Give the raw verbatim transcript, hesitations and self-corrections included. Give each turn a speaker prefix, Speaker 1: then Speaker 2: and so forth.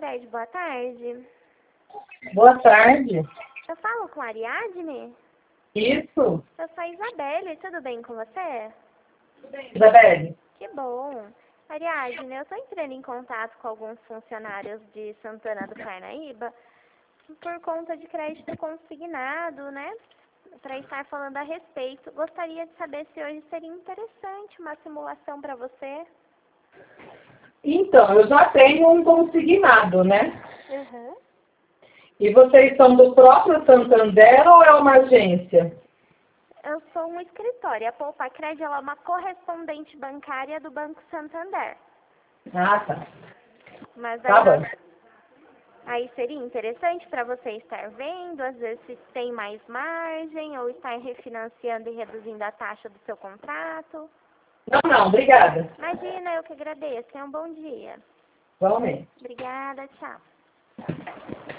Speaker 1: Cicred, boa tarde.
Speaker 2: Boa tarde.
Speaker 1: Eu falo com a Ariadne?
Speaker 2: Isso?
Speaker 1: Eu sou a Isabelle, tudo bem com você?
Speaker 2: Isabelle?
Speaker 1: Que bom. Ariadne, eu estou entrando em contato com alguns funcionários de Santana do Parnaíba por conta de crédito consignado, né? Para estar falando a respeito. Gostaria de saber se hoje seria interessante uma simulação para você.
Speaker 2: Então, eu já tenho um consignado, né?
Speaker 1: Uhum.
Speaker 2: E vocês são do próprio Santander ou é uma agência?
Speaker 1: Eu sou um escritório. A Poupacred ela é uma correspondente bancária do Banco Santander.
Speaker 2: Ah, tá.
Speaker 1: Mas
Speaker 2: Tá
Speaker 1: aí,
Speaker 2: bom.
Speaker 1: nós, aí seria interessante para você estar vendo, às vezes se tem mais margem, ou estar refinanciando e reduzindo a taxa do seu contrato.
Speaker 2: Não, não, obrigada.
Speaker 1: Imagina, eu que agradeço. Tenha um bom dia.
Speaker 2: Igualmente.
Speaker 1: Obrigada, tchau.